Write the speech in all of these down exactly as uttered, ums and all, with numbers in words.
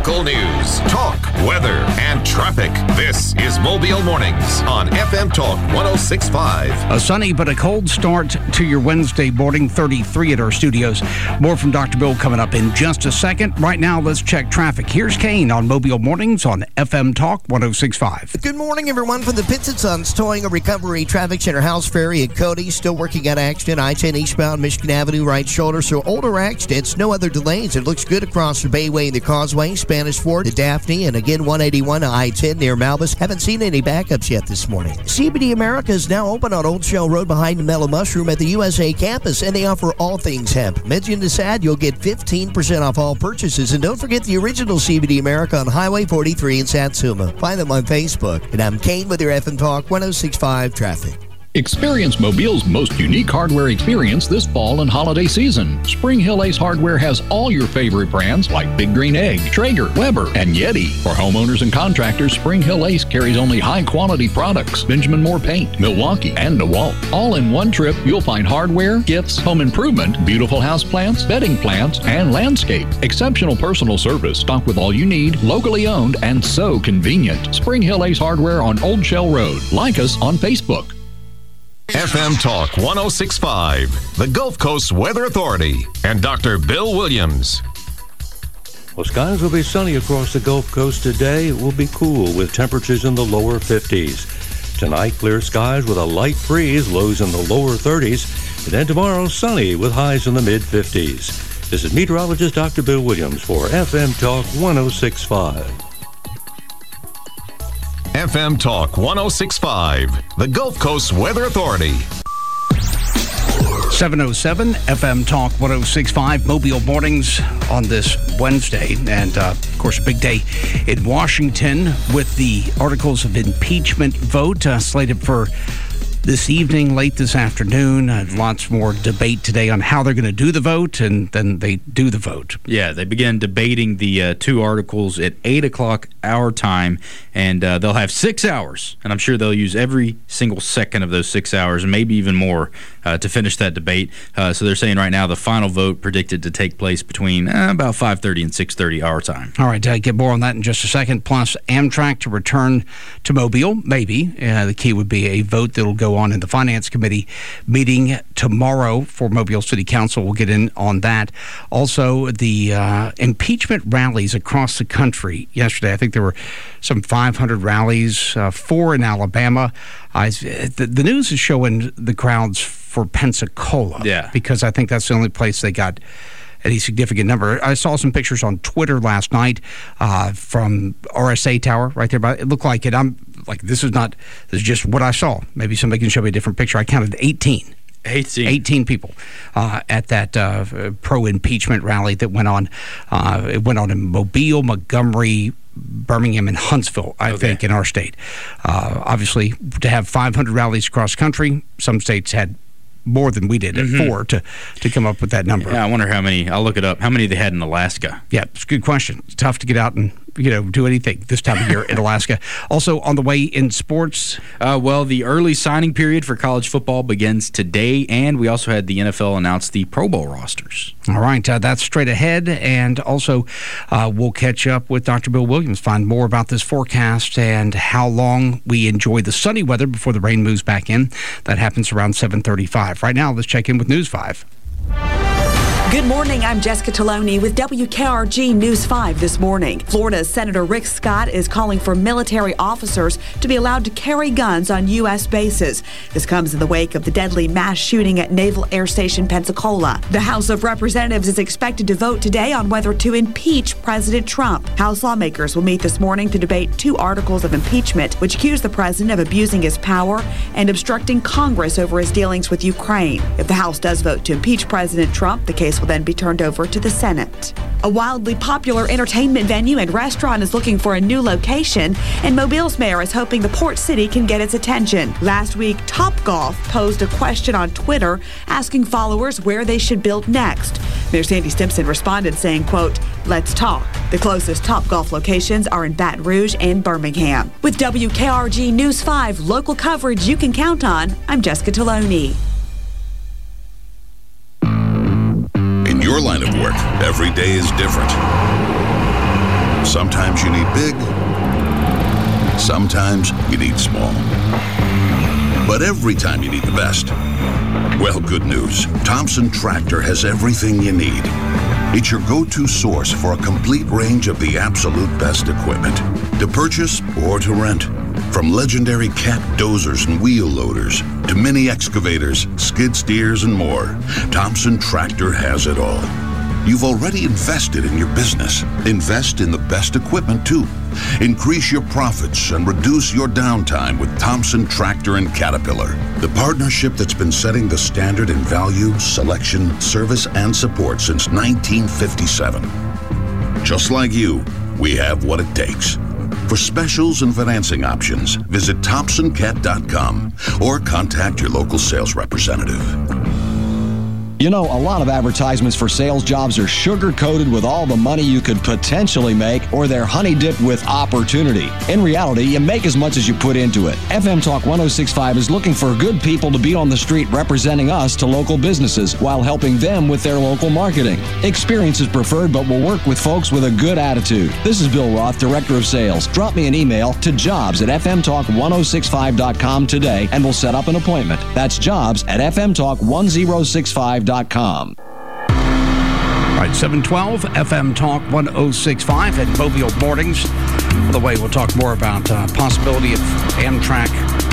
local news, talk, weather, and traffic. This is Mobile Mornings on F M Talk one oh six point five. A sunny but a cold start to your Wednesday morning, thirty-three at our studios. More from Doctor Bill coming up in just a second. Right now, let's check traffic. Here's Kane on Mobile Mornings on F M Talk one oh six point five. Good morning, everyone. From the Pitts and Sons Towing and Recovery Traffic Center, House Ferry at Cody. Still working on accident. I ten eastbound Michigan Avenue, right shoulder. So older accidents, no other delays. It looks good across the Bayway and the Causeway, Spanish Ford to Daphne, and again one eighty-one to I ten near Malbus. Haven't seen any backups yet this morning. C B D America is now open on Old Shell Road behind the Mellow Mushroom at the U S A campus, and they offer all things hemp. Mention this ad, you'll get fifteen percent off all purchases. And don't forget the original C B D America on Highway forty-three in Satsuma. Find them on Facebook. And I'm Kane with your F M Talk one oh six point five traffic. Experience Mobile's most unique hardware experience this fall and holiday season. Spring Hill Ace Hardware has all your favorite brands like Big Green Egg, Traeger, Weber, and Yeti. For homeowners and contractors, Spring Hill Ace carries only high-quality products. Benjamin Moore Paint, Milwaukee, and DeWalt. All in one trip, you'll find hardware, gifts, home improvement, beautiful house plants, bedding plants, and landscape. Exceptional personal service, stocked with all you need, locally owned, and so convenient. Spring Hill Ace Hardware on Old Shell Road. Like us on Facebook. F M Talk one oh six point five, the Gulf Coast Weather Authority, and Doctor Bill Williams. Well, skies will be sunny across the Gulf Coast today. It will be cool with temperatures in the lower fifties. Tonight, clear skies with a light breeze, lows in the lower thirties. And then tomorrow, sunny with highs in the mid-fifties. This is meteorologist Doctor Bill Williams for F M Talk one oh six point five. F M Talk one oh six point five, the Gulf Coast Weather Authority. seven oh seven F M Talk one oh six point five, Mobile Mornings on this Wednesday. And, uh, of course, a big day in Washington with the articles of impeachment vote uh, slated for this evening, late this afternoon. Uh, lots more debate today on how they're going to do the vote, and then they do the vote. Yeah, they begin debating the uh, two articles at eight o'clock our time, and uh, they'll have six hours, and I'm sure they'll use every single second of those six hours, and maybe even more, uh, to finish that debate. Uh, so they're saying right now the final vote predicted to take place between uh, about five thirty and six thirty our time. All right, uh, get more on that in just a second. Plus, Amtrak to return to Mobile, maybe. Uh, the key would be a vote that will go on in the Finance Committee meeting tomorrow for Mobile City Council. We'll get in on that. Also, the uh, impeachment rallies across the country yesterday. I think there were some five hundred rallies, uh, four in Alabama. I, the, the news is showing the crowds for Pensacola, yeah, because I think that's the only place they got any significant number. I saw some pictures on Twitter last night uh, from R S A Tower right there. But it looked like it. I'm like, this is not, this is just what I saw. Maybe somebody can show me a different picture. I counted eighteen. eighteen. eighteen people uh, at that uh, pro-impeachment rally that went on. Uh, it went on in Mobile, Montgomery, Birmingham, and Huntsville, I okay. think, in our state. Uh, obviously, to have five hundred rallies across country, some states had more than we did at mm-hmm. four to, to come up with that number. Yeah, I wonder how many, I'll look it up, how many they had in Alaska. Yeah, it's a good question. It's tough to get out and, you know, do anything this time of year in Alaska. Also, on the way in sports. Uh, well, the early signing period for college football begins today, and we also had the N F L announce the Pro Bowl rosters. All right, uh, that's straight ahead, and also uh, we'll catch up with Doctor Bill Williams, find more about this forecast and how long we enjoy the sunny weather before the rain moves back in. That happens around seven thirty-five. Right now, let's check in with News five. Good morning. I'm Jessica Taloni with W K R G News five this morning. Florida Senator Rick Scott is calling for military officers to be allowed to carry guns on U S bases. This comes in the wake of the deadly mass shooting at Naval Air Station Pensacola. The House of Representatives is expected to vote today on whether to impeach President Trump. House lawmakers will meet this morning to debate two articles of impeachment, which accuse the president of abusing his power and obstructing Congress over his dealings with Ukraine. If the House does vote to impeach President Trump, the case will then be turned over to the Senate. A wildly popular entertainment venue and restaurant is looking for a new location, and Mobile's mayor is hoping the port city can get its attention. Last week, Topgolf posed a question on Twitter asking followers where they should build next. Mayor Sandy Stimpson responded saying, quote, "Let's talk." The closest Topgolf locations are in Baton Rouge and Birmingham. With W K R G News five, local coverage you can count on, I'm Jessica Taloni. In your line of work, every day is different. Sometimes you need big, sometimes you need small. But every time you need the best, well, good news. Thompson Tractor has everything you need. It's your go-to source for a complete range of the absolute best equipment, to purchase or to rent. From legendary Cat dozers and wheel loaders to mini excavators, skid steers, and more, Thompson Tractor has it all. You've already invested in your business. Invest in the best equipment, too. Increase your profits and reduce your downtime with Thompson Tractor and Caterpillar, the partnership that's been setting the standard in value, selection, service, and support since nineteen fifty-seven. Just like you, we have what it takes. For specials and financing options, visit thompson cat dot com or contact your local sales representative. You know, a lot of advertisements for sales jobs are sugar-coated with all the money you could potentially make, or they're honey-dipped with opportunity. In reality, you make as much as you put into it. F M Talk one oh six point five is looking for good people to be on the street representing us to local businesses while helping them with their local marketing. Experience is preferred, but we'll work with folks with a good attitude. This is Bill Roth, Director of Sales. Drop me an email to jobs at f m talk one oh six five dot com today, and we'll set up an appointment. That's jobs at f m talk one oh six five dot com. All right, seven twelve F M Talk one oh six point five at Mobile Mornings. By the way, we'll talk more about uh, possibility of Amtrak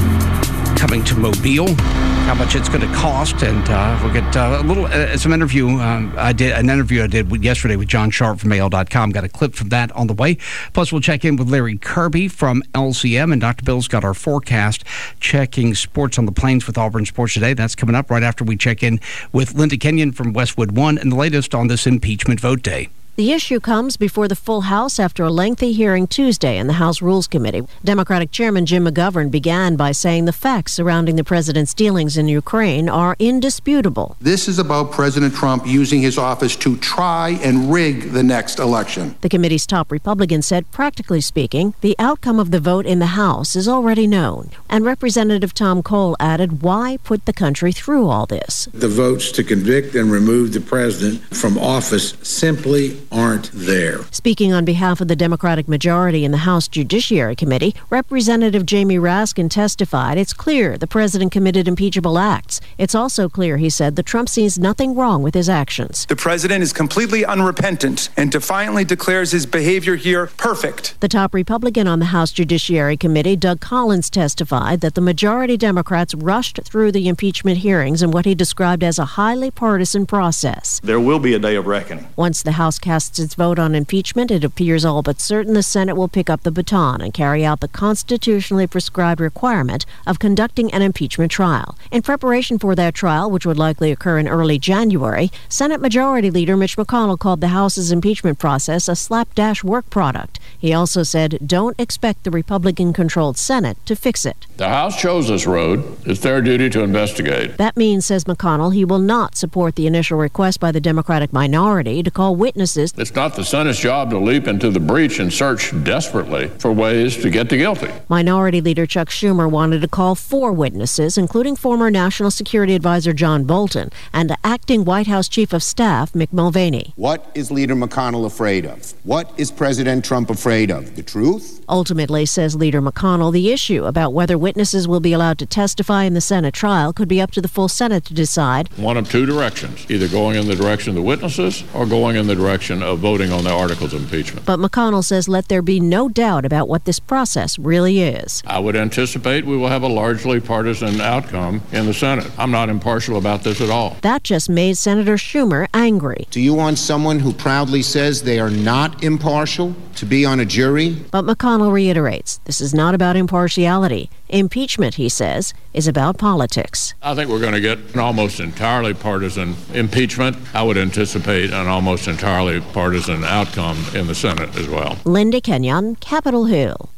coming to Mobile, how much it's going to cost, and uh, we'll get uh, a little uh, some interview. Um, I did an interview I did yesterday with John Sharp from A L dot com. Got a clip from that on the way. Plus, we'll check in with Larry Kirby from L C M, and Doctor Bill's got our forecast, checking sports on the plains with Auburn Sports Today. That's coming up right after we check in with Linda Kenyon from Westwood One and the latest on this impeachment vote day. The issue comes before the full House after a lengthy hearing Tuesday in the House Rules Committee. Democratic Chairman Jim McGovern began by saying the facts surrounding the president's dealings in Ukraine are indisputable. This is about President Trump using his office to try and rig the next election. The committee's top Republican said, practically speaking, the outcome of the vote in the House is already known. And Representative Tom Cole added, why put the country through all this? The votes to convict and remove the president from office simply aren't there. Speaking on behalf of the Democratic majority in the House Judiciary Committee, Representative Jamie Raskin testified it's clear the president committed impeachable acts. It's also clear, he said, that Trump sees nothing wrong with his actions. The president is completely unrepentant and defiantly declares his behavior here perfect. The top Republican on the House Judiciary Committee, Doug Collins, testified that the majority Democrats rushed through the impeachment hearings in what he described as a highly partisan process. There will be a day of reckoning. Once the House casts its vote on impeachment, it appears all but certain the Senate will pick up the baton and carry out the constitutionally prescribed requirement of conducting an impeachment trial. In preparation for that trial, which would likely occur in early January, Senate Majority Leader Mitch McConnell called the House's impeachment process a slapdash work product. He also said, don't expect the Republican-controlled Senate to fix it. The House chose this road. It's their duty to investigate. That means, says McConnell, he will not support the initial request by the Democratic minority to call witnesses. It's not the Senate's job to leap into the breach and search desperately for ways to get the guilty. Minority Leader Chuck Schumer wanted to call four witnesses, including former National Security Advisor John Bolton and acting White House Chief of Staff Mick Mulvaney. What is Leader McConnell afraid of? What is President Trump afraid of? The truth? Ultimately, says Leader McConnell, the issue about whether witnesses will be allowed to testify in the Senate trial could be up to the full Senate to decide. One of two directions, either going in the direction of the witnesses or going in the direction of voting on the articles of impeachment. But McConnell says let there be no doubt about what this process really is. I would anticipate we will have a largely partisan outcome in the Senate. I'm not impartial about this at all. That just made Senator Schumer angry. Do you want someone who proudly says they are not impartial to be on a jury? But McConnell reiterates, this is not about impartiality. Impeachment, he says, is about politics. I think we're going to get an almost entirely partisan impeachment. I would anticipate an almost entirely partisan outcome in the Senate as well. Linda Kenyon, Capitol Hill.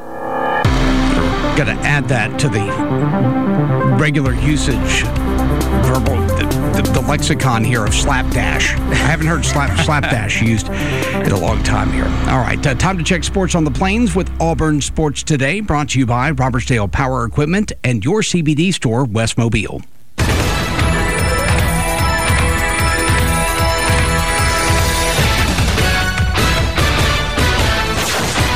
Got to add that to the regular usage verbal, the, the, the lexicon here of slapdash. I haven't heard slap slapdash used in a long time here. All right, uh, time to check sports on the plains with Auburn Sports Today, brought to you by Robertsdale Power Equipment and your C B D store, West Mobile.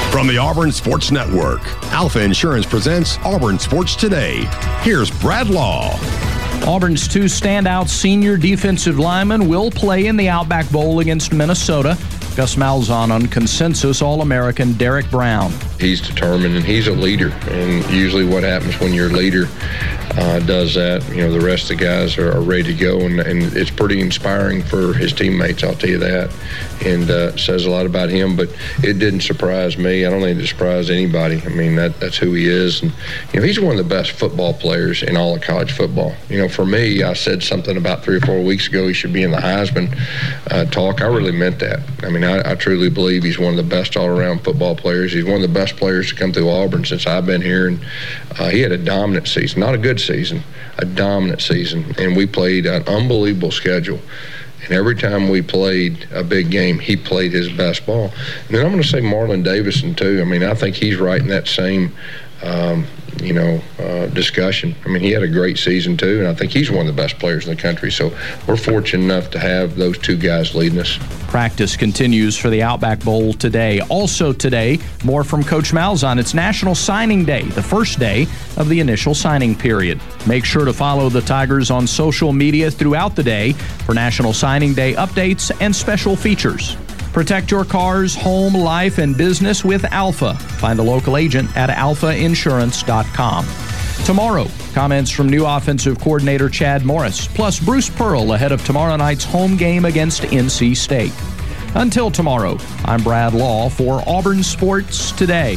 From the Auburn Sports Network, Alpha Insurance presents Auburn Sports Today. Here's Brad Law. Auburn's two standout senior defensive linemen will play in the Outback Bowl against Minnesota. Gus Malzahn on consensus All-American Derek Brown. He's determined and he's a leader, and usually what happens when your leader uh, does that, you know, the rest of the guys are, are ready to go, and, and it's pretty inspiring for his teammates, I'll tell you that, and uh, says a lot about him, but it didn't surprise me. I don't think it surprised anybody. I mean, that that's who he is, and you know, he's one of the best football players in all of college football. You know, for me, I said something about three or four weeks ago he should be in the Heisman uh, talk. I really meant that. I mean, I, I truly believe he's one of the best all-around football players. He's one of the best players to come through Auburn since I've been here, and uh, he had a dominant season, not a good season, a dominant season, and we played an unbelievable schedule. And every time we played a big game, he played his best ball. And then I'm going to say Marlon Davison, too. I mean, I think he's right in that same, um, you know, uh, discussion. I mean, he had a great season, too, and I think he's one of the best players in the country. So we're fortunate enough to have those two guys leading us. Practice continues for the Outback Bowl today. Also today, more from Coach Malzahn. It's National Signing Day, the first day of the initial signing period. Make sure to follow the Tigers on social media throughout the day for National Signing Day updates and special features. Protect your car's home, life, and business with Alpha. Find a local agent at alpha insurance dot com. Tomorrow, comments from new offensive coordinator Chad Morris, plus Bruce Pearl ahead of tomorrow night's home game against N C State. Until tomorrow, I'm Brad Law for Auburn Sports Today.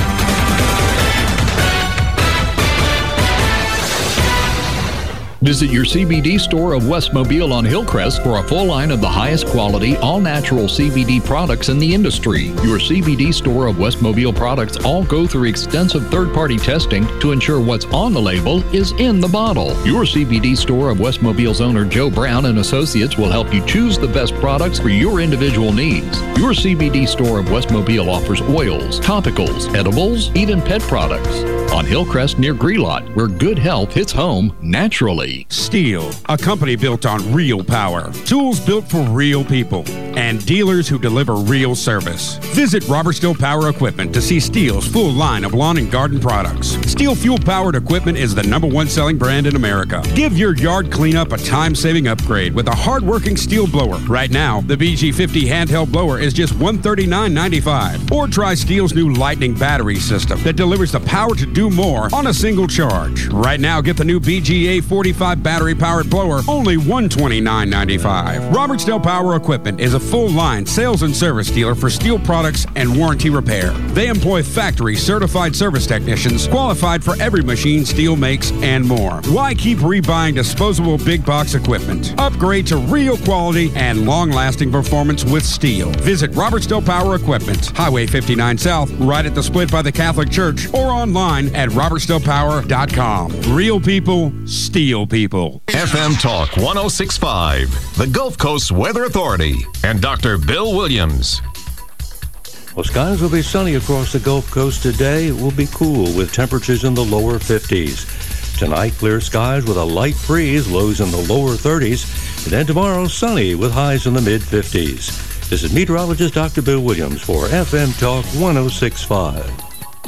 Visit your C B D store of West Mobile on Hillcrest for a full line of the highest quality, all-natural C B D products in the industry. Your C B D store of West Mobile products all go through extensive third-party testing to ensure what's on the label is in the bottle. Your C B D store of West Mobile's owner Joe Brown and Associates will help you choose the best products for your individual needs. Your C B D store of West Mobile offers oils, topicals, edibles, even pet products. On Hillcrest near Grelot, where good health hits home naturally. Steel, a company built on real power, tools built for real people, and dealers who deliver real service. Visit Robertsdale Power Equipment to see Steel's full line of lawn and garden products. Steel fuel-powered equipment is the number one selling brand in America. Give your yard cleanup a time-saving upgrade with a hard-working Steel blower. Right now, the B G fifty handheld blower is just one hundred thirty-nine ninety-five. Or try Steel's new Lightning battery system that delivers the power to do more on a single charge. Right now, get the new B G A forty-five battery-powered blower, only one hundred twenty-nine ninety-five. Robertsdale Power Equipment is a full-line sales and service dealer for steel products and warranty repair. They employ factory-certified service technicians qualified for every machine Steel makes and more. Why keep rebuying disposable big-box equipment? Upgrade to real quality and long-lasting performance with Steel. Visit Robertsdale Power Equipment, Highway fifty-nine South, right at the split by the Catholic Church, or online at robertsdale power dot com. Real people, Steel people. F M Talk one oh six point five, the Gulf Coast Weather Authority, and Doctor Bill Williams. Well, skies will be sunny across the Gulf Coast today. It will be cool with temperatures in the lower fifties. Tonight, clear skies with a light breeze, lows in the lower thirties. And then tomorrow, sunny with highs in the mid-fifties. This is meteorologist Doctor Bill Williams for F M Talk one oh six point five.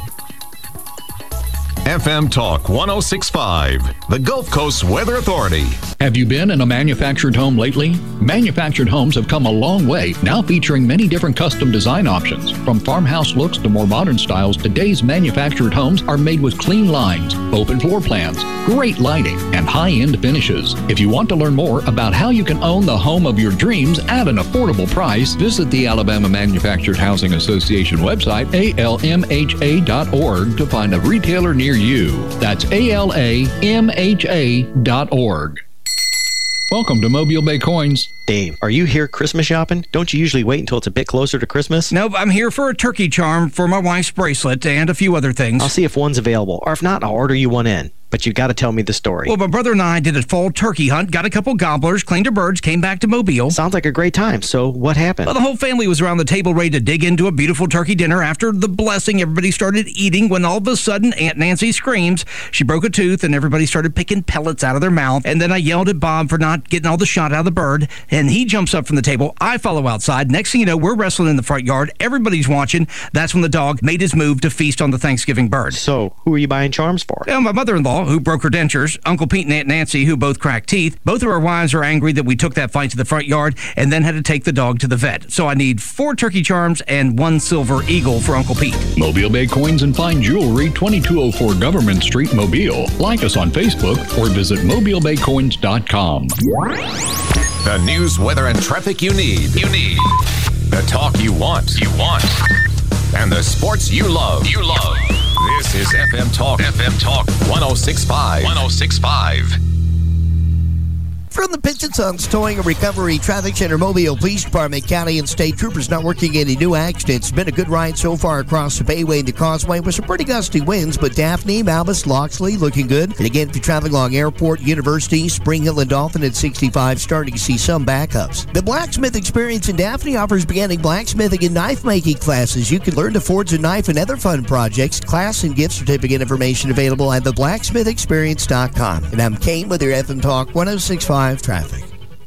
F M Talk one oh six point five, the Gulf Coast Weather Authority. Have you been in a manufactured home lately? Manufactured homes have come a long way, now featuring many different custom design options. From farmhouse looks to more modern styles, today's manufactured homes are made with clean lines, open floor plans, great lighting, and high-end finishes. If you want to learn more about how you can own the home of your dreams at an affordable price, visit the Alabama Manufactured Housing Association website, A L M H A dot org, to find a retailer near you. That's A L A M H A dot org. Welcome to Mobile Bay Coins. Dave, are you here Christmas shopping? Don't you usually wait until it's a bit closer to Christmas? Nope, I'm here for a turkey charm for my wife's bracelet and a few other things. I'll see if one's available, or if not, I'll order you one in. but you got to tell me the story. Well, my brother and I did a fall turkey hunt, got a couple gobblers, cleaned our birds, came back to Mobile. Sounds like a great time. So what happened? Well, the whole family was around the table ready to dig into a beautiful turkey dinner. After the blessing, everybody started eating when all of a sudden Aunt Nancy screams. She broke a tooth and everybody started picking pellets out of their mouth. And then I yelled at Bob for not getting all the shot out of the bird. And he jumps up from the table. I follow outside. Next thing you know, we're wrestling in the front yard. Everybody's watching. That's when the dog made his move to feast on the Thanksgiving bird. So who are you buying charms for? Well, my mother-in-law, who broke her dentures, Uncle Pete and Aunt Nancy, who both cracked teeth. Both of our wives are angry that we took that fight to the front yard and then had to take the dog to the vet. So I need four turkey charms and one silver eagle for Uncle Pete. Mobile Bay Coins and Fine Jewelry, twenty-two oh four Government Street, Mobile. Like us on Facebook or visit mobile bay coins dot com. The news, weather, and traffic you need. You need. The talk you want. You want. And the sports you love. You love. This is F M Talk. F M Talk one oh six point five. one oh six point five. From the Pitts and Sons Towing and Recovery Traffic Center, Mobile Police Department, County and State Troopers not working any new accidents. It's been a good ride so far across the Bayway and the Causeway with some pretty gusty winds, but Daphne, Malbus, Loxley looking good. And again, if you're traveling along Airport, University, Spring Hill, and Dolphin at sixty-five, starting to see some backups. The Blacksmith Experience in Daphne offers beginning blacksmithing and knife-making classes. You can learn to forge a knife and other fun projects. Class and gift certificate information available at the blacksmith experience dot com. And I'm Kane with your F M Talk one oh six point five traffic.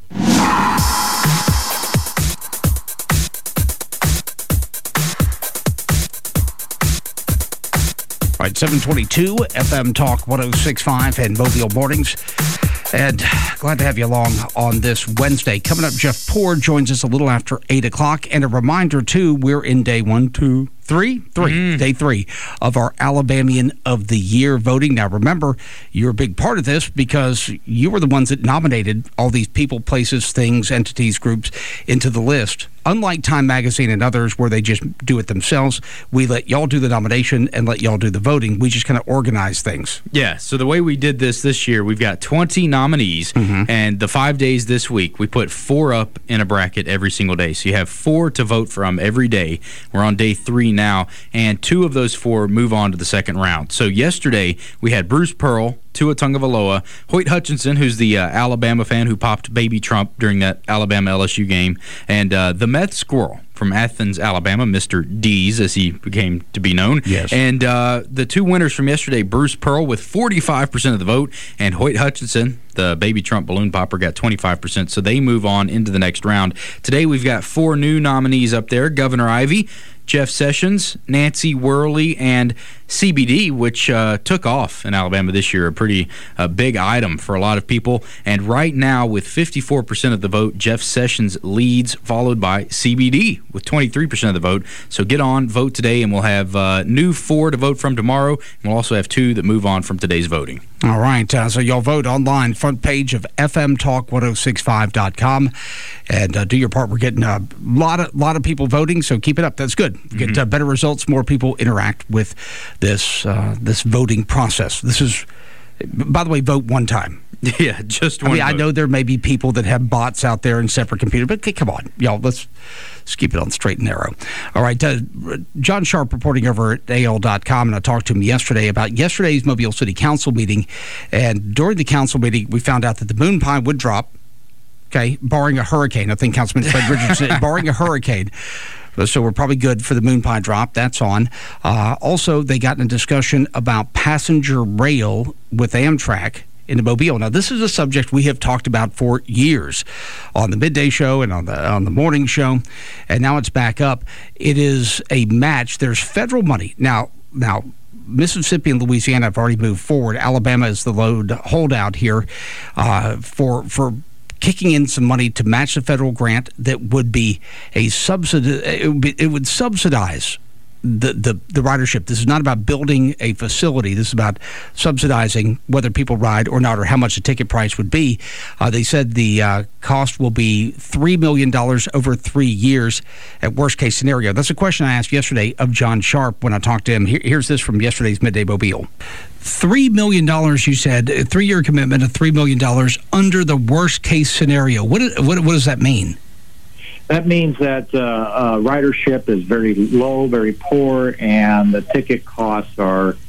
All right, seven twenty-two, F M Talk one oh six point five and Mobile Mornings. And glad to have you along on this Wednesday. Coming up, Jeff Poor joins us a little after eight o'clock. And a reminder, too, we're in day one, two, three, three, mm. day three of our Alabamian of the Year voting. Now, remember, you're a big part of this because you were the ones that nominated all these people, places, things, entities, groups into the list. Unlike Time Magazine and others where they just do it themselves, we let y'all do the nomination and let y'all do the voting. We just kind of organize things. Yeah, so the way we did this this year, we've got twenty nominees, mm-hmm. and the five days this week, we put four up in a bracket every single day. So you have four to vote from every day. We're on day three now, and two of those four move on to the second round. So yesterday, we had Bruce Pearl, Tua Tagovailoa, Hoyt Hutchinson, who's the uh, Alabama fan who popped baby Trump during that Alabama L S U game, and uh, the Meth Squirrel from Athens, Alabama, Mister Dees, as he became to be known. Yes. And uh, the two winners from yesterday, Bruce Pearl with forty-five percent of the vote, and Hoyt Hutchinson, the baby Trump balloon popper, got twenty-five percent, so they move on into the next round. Today we've got four new nominees up there: Governor Ivey, Jeff Sessions, Nancy Worley, and C B D, which uh, took off in Alabama this year, a pretty uh, big item for a lot of people. And right now, with fifty-four percent of the vote, Jeff Sessions leads, followed by C B D with twenty-three percent of the vote. So get on, vote today, and we'll have uh, new four to vote from tomorrow, and we'll also have two that move on from today's voting. All right, uh, so y'all vote online, front page of F M Talk ten sixty-five dot com, and uh, do your part. We're getting a lot of lot of people voting, so keep it up. That's good. Get mm-hmm. uh, better results, more people interact with this uh, this voting process. This is, by the way, vote one time. Yeah, just one I mean, vote. I know there may be people that have bots out there and separate computers, but okay, come on, y'all, let's, let's keep it on straight and narrow. All right, uh, John Sharp reporting over at A L dot com, and I talked to him yesterday about yesterday's Mobile City Council meeting, and during the council meeting, we found out that the moon pie would drop, okay, barring a hurricane. I think Councilman Fred Richardson, barring a hurricane. So we're probably good for the moon pie drop. That's on. Uh, also, they got in a discussion about passenger rail with Amtrak into Mobile. Now, this is a subject we have talked about for years on the midday show and on the on the morning show, and now it's back up. It is a match. There's federal money. Now, now Mississippi and Louisiana have already moved forward. Alabama is the load holdout here uh, for for kicking in some money to match the federal grant that would be a subsidy. It would, be, it would subsidize the, the, the ridership. This is not about building a facility. This is about subsidizing whether people ride or not, or how much the ticket price would be. Uh, they said the uh, cost will be three million dollars over three years at worst case scenario. That's a question I asked yesterday of John Sharp when I talked to him. Here, here's this from yesterday's Midday Mobile. three million dollars, you said, a three-year commitment of three million dollars under the worst-case scenario. What, what, what does that mean? That means that uh, uh, ridership is very low, very poor, and the ticket costs are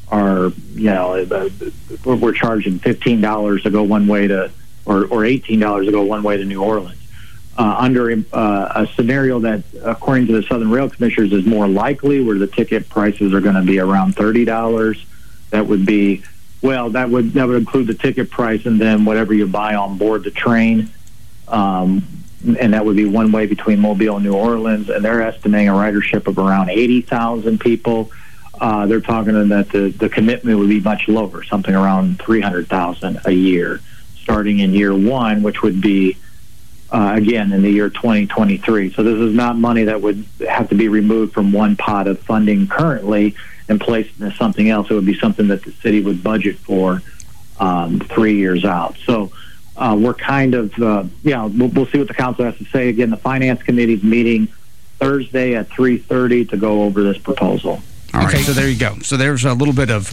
are you know we're, we're charging fifteen dollars to go one way to or, or eighteen dollars to go one way to New Orleans. Uh, under uh, a scenario that, according to the Southern Rail Commissioners, is more likely, where the ticket prices are going to be around thirty dollars. That would be, well, that would that would include the ticket price and then whatever you buy on board the train, um, and that would be one way between Mobile and New Orleans. And they're estimating a ridership of around eighty thousand people. Uh, they're talking that the, the commitment would be much lower, something around three hundred thousand a year, starting in year one, which would be Uh, again, in the year twenty twenty-three. So this is not money that would have to be removed from one pot of funding currently and placed into something else. It would be something that the city would budget for um, three years out. So uh, we're kind of, uh, yeah, we'll, we'll see what the council has to say. Again, the Finance Committee is meeting Thursday at three thirty to go over this proposal. All right, so there you go. So there's a little bit of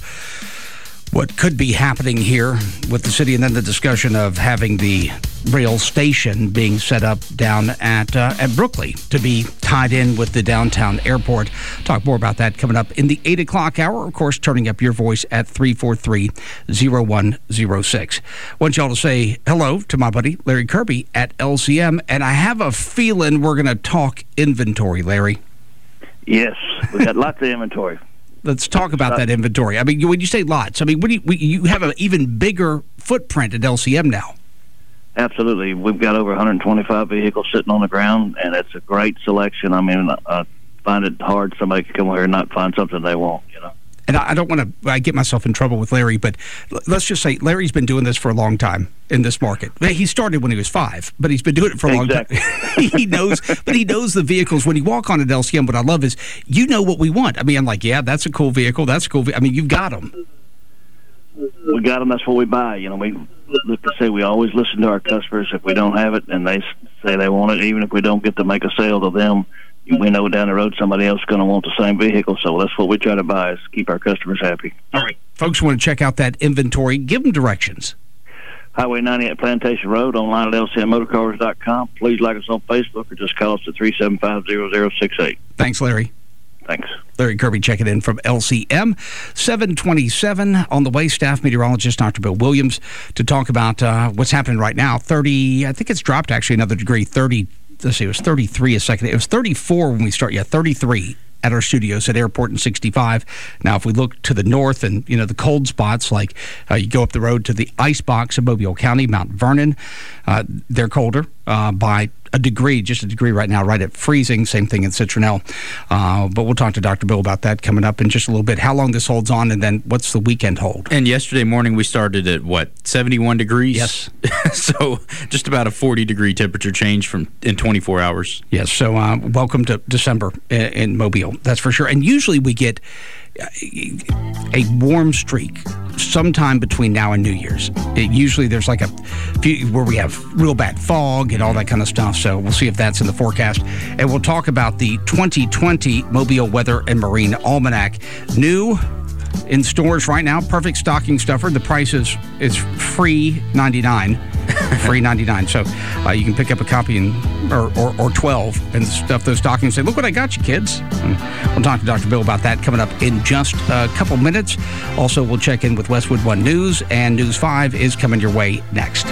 what could be happening here with the city, and then the discussion of having the rail station being set up down at uh, at Brookley to be tied in with the downtown airport. Talk more about that coming up in the eight o'clock hour. Of course, turning up your voice at three four three, zero one zero six. Want y'all to say hello to my buddy Larry Kirby at L C M, and I have a feeling we're going to talk inventory, Larry. Yes, we got lots of inventory. Let's talk about that inventory. I mean, when you say lots, I mean, what do you, we, you have an even bigger footprint at L C M now. Absolutely. We've got over one hundred twenty-five vehicles sitting on the ground, and it's a great selection. I mean, I find it hard somebody can come over here and not find something they want, you know. And I don't want to I get myself in trouble with Larry, but let's just say Larry's been doing this for a long time in this market. He started when he was five, but he's been doing it for a exactly. long time. He knows, but he knows the vehicles. When you walk on at L C M, what I love is you know what we want. I mean, I'm like, yeah, that's a cool vehicle. That's a cool. Ve-. I mean, you've got them. We got them. That's what we buy. You know, we look to say we always listen to our customers. If we don't have it and they say they want it, even if we don't get to make a sale to them, we know down the road somebody else is going to want the same vehicle, so that's what we try to buy, is keep our customers happy. All right. Folks want to check out that inventory. Give them directions. Highway ninety-eight Plantation Road, online at L C M motorcars dot com. Please like us on Facebook or just call us at three seven five, zero zero six eight. Thanks, Larry. Thanks. Larry Kirby checking in from L C M. seven twenty-seven on the way. Staff meteorologist Doctor Bill Williams to talk about uh, what's happening right now. thirty, I think it's dropped actually another degree, thirty. Let's see, it was thirty-three a second. It was thirty-four when we start. Yeah, thirty-three at our studios at Airport and sixty-five. Now, if we look to the north and, you know, the cold spots, like uh, you go up the road to the ice box in Mobile County, Mount Vernon, uh, they're colder uh, by a degree, just a degree right now, right at freezing. Same thing in Citronelle. Uh, but we'll talk to Doctor Bill about that coming up in just a little bit. How long this holds on, and then what's the weekend hold? And yesterday morning we started at, what, seventy-one degrees? Yes. So just about a forty degree temperature change from in twenty-four hours. Yes. So uh, welcome to December in, in Mobile. That's for sure. And usually we get a warm streak sometime between now and New Year's. It usually there's like a few where we have real bad fog and all that kind of stuff. So we'll see if that's in the forecast. And we'll talk about the twenty twenty Mobile Weather and Marine Almanac. New in stores right now, perfect stocking stuffer. The price is, is free ninety-nine. Free ninety-nine. So uh, you can pick up a copy and or, or, or twelve and stuff those stockings and say, look what I got you, kids. And we'll talk to Doctor Bill about that coming up in just a couple minutes. Also, we'll check in with Westwood One News, and News five is coming your way next.